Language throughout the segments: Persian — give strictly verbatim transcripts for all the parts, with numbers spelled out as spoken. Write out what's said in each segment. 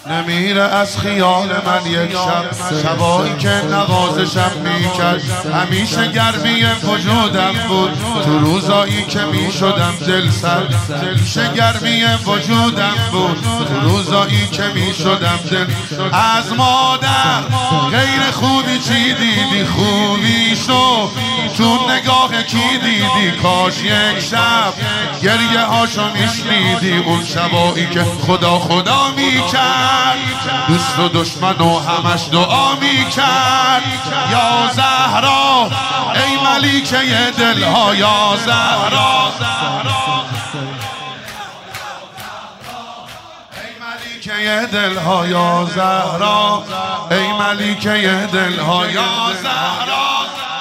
نمیره از خیال من یک شب، شبایی که نوازشم میکرد. همیشه گرمی وجودم بود تو روزایی که میشدم دل سرد. همیشه گرمی وجودم بود تو روزایی که میشدم دل. از مادر غیر خوبی چی دیدی؟ خوبیشو تو نگاه کی دیدی؟ کاش یک شب گریه هاشو میشنیدی. اون شبایی که خدا خدا میکرد، دوست و دشمن و همش دعا میکرد. یا زهرا ای ملیکه دلها، یا زهرا ای ملیکه دلها، یا زهرا ای ملیکه دلها، یا زهرا.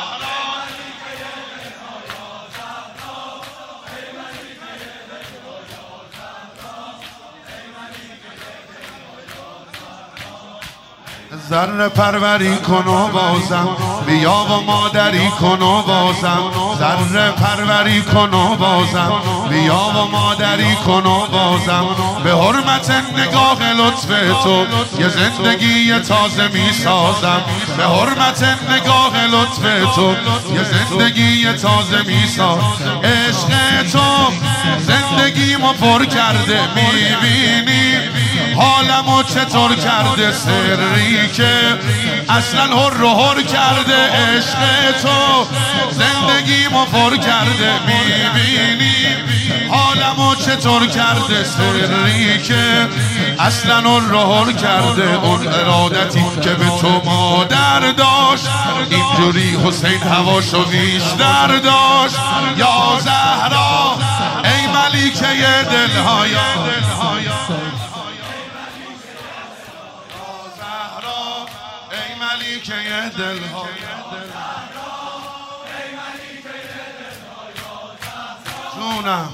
ذره پروری کن و بازم، بیا و مادری کن و بازم. ذره پروری کن و بازم، بیا و مادری کن و بازم. به حرمت نگاه لطف تو یه زندگی تازه می سازم. به حرمت نگاه لطف تو یه زندگی تازه می سازم. عشق تو زندگیمو پر کرده، می بینی حالمو چطور کرده. سری که اصلا هر و هر کرده. عشق تو زندگیمو پر کرده، میبینی حالمو چطور کرده. سری که اصلا هر و هر کرده. اون ارادتی که به تو مادر داشت، اینجوری حسین هواشو بیشتر داشت. یا زهرا ای ملیکه دلها، یا ملیکه دلها. جونم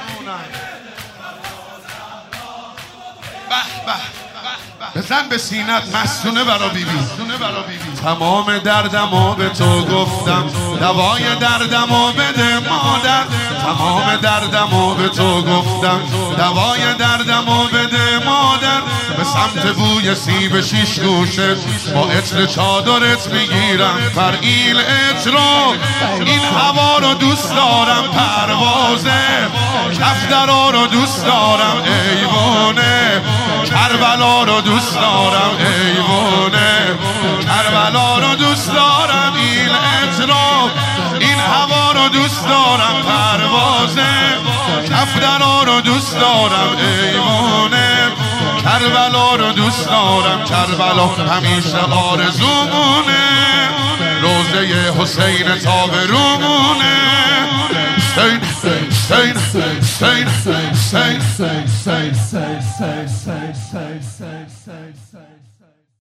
به به بزن به سینت مستونه برا بیبی. تمام دردمو به تو گفتم، دوای دردمو بده مادر. تمام دردمو به تو گفتم، دوای دردمو بده مادر. به سمت بوی سیب شیش گوشت با عطر چادرت میگیرم پر این عطرو. این هوا رو دوست دارم، پروازه کفترا رو دوست دارم، ایوونه کربلا رو دوست دارم، ایوونه کربلا رو دوست دارم. این عطرو این هوا رو دوست دارم، پروازه کفترا رو دوست دارم، ایوونه کربلا رو دوست دارم. کربلا همیشه آرزومونه، روزه حسین تا به رومونه. حسین حسین حسین حسین حسین حسین حسین حسین حسین